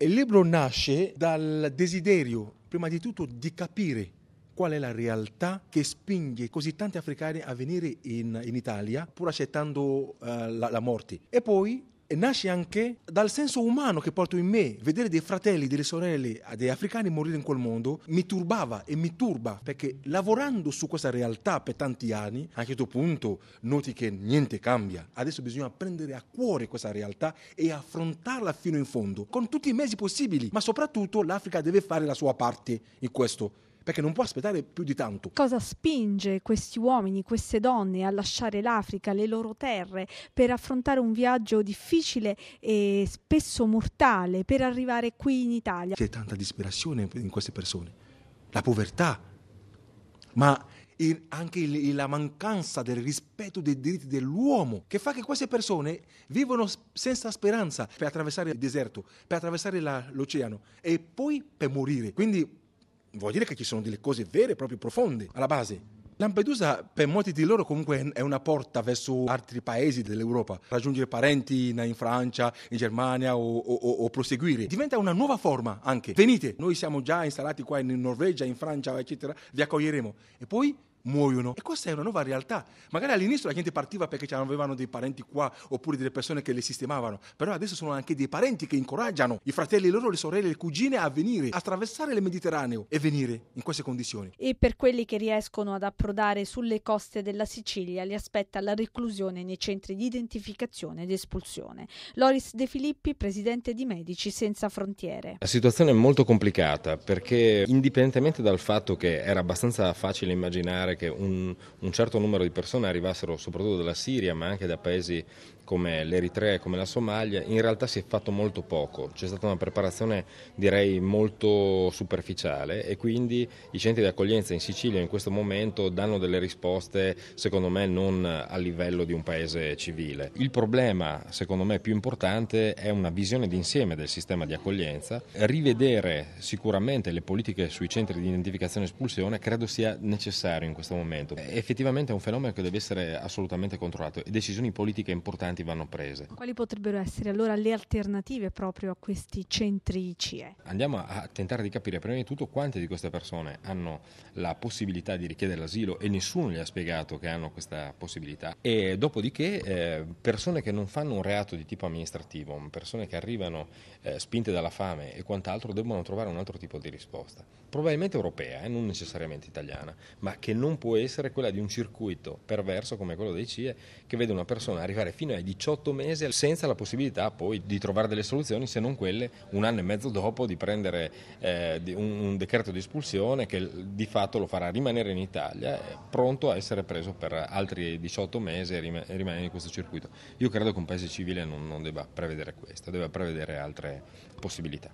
Il libro nasce dal desiderio, prima di tutto, di capire qual è la realtà che spinge così tanti africani a venire in Italia pur accettando la morte. E poi nasce anche dal senso umano che porto in me. Vedere dei fratelli, delle sorelle, dei africani morire in quel mondo mi turbava e mi turba, perché lavorando su questa realtà per tanti anni, a un certo punto noti che niente cambia. Adesso bisogna prendere a cuore questa realtà e affrontarla fino in fondo, con tutti i mezzi possibili, ma soprattutto l'Africa deve fare la sua parte in questo, perché non può aspettare più di tanto. Cosa spinge questi uomini, queste donne a lasciare l'Africa, le loro terre, per affrontare un viaggio difficile e spesso mortale, per arrivare qui in Italia? C'è tanta disperazione in queste persone, la povertà, ma anche la mancanza del rispetto dei diritti dell'uomo, che fa che queste persone vivono senza speranza per attraversare il deserto, per attraversare l'oceano e poi per morire. Quindi vuol dire che ci sono delle cose vere, proprio profonde, alla base. Lampedusa per molti di loro comunque è una porta verso altri paesi dell'Europa, raggiungere parenti in Francia, in Germania o proseguire. Diventa una nuova forma anche. Venite, noi siamo già installati qua in Norvegia, in Francia, eccetera, vi accoglieremo. E poi muoiono. E questa è una nuova realtà. Magari all'inizio la gente partiva perché avevano dei parenti qua oppure delle persone che le sistemavano, però adesso sono anche dei parenti che incoraggiano i fratelli loro, le sorelle, le cugine a venire, a attraversare il Mediterraneo e venire in queste condizioni. E per quelli che riescono ad approdare sulle coste della Sicilia li aspetta la reclusione nei centri di identificazione ed espulsione. Loris De Filippi, presidente di Medici Senza Frontiere. La situazione è molto complicata perché, indipendentemente dal fatto che era abbastanza facile immaginare che un certo numero di persone arrivassero soprattutto dalla Siria, ma anche da paesi come l'Eritrea e come la Somalia, in realtà si è fatto molto poco. C'è stata una preparazione, direi, molto superficiale, e quindi i centri di accoglienza in Sicilia in questo momento danno delle risposte, secondo me, non a livello di un paese civile. Il problema, secondo me, più importante è una visione d'insieme del sistema di accoglienza. Rivedere sicuramente le politiche sui centri di identificazione e espulsione credo sia necessario in questo momento. Effettivamente è un fenomeno che deve essere assolutamente controllato e decisioni politiche importanti vanno prese. Quali potrebbero essere allora le alternative proprio a questi centri CIE? Andiamo a tentare di capire prima di tutto quante di queste persone hanno la possibilità di richiedere l'asilo e nessuno gli ha spiegato che hanno questa possibilità, e dopodiché persone che non fanno un reato di tipo amministrativo, persone che arrivano spinte dalla fame e quant'altro, devono trovare un altro tipo di risposta, probabilmente europea, non necessariamente italiana, ma che non può essere quella di un circuito perverso come quello dei CIE, che vede una persona arrivare fino ai 18 mesi senza la possibilità poi di trovare delle soluzioni, se non quelle un anno e mezzo dopo di prendere un decreto di espulsione che di fatto lo farà rimanere in Italia, pronto a essere preso per altri 18 mesi e rimanere in questo circuito. Io credo che un paese civile non debba prevedere questo, debba prevedere altre possibilità.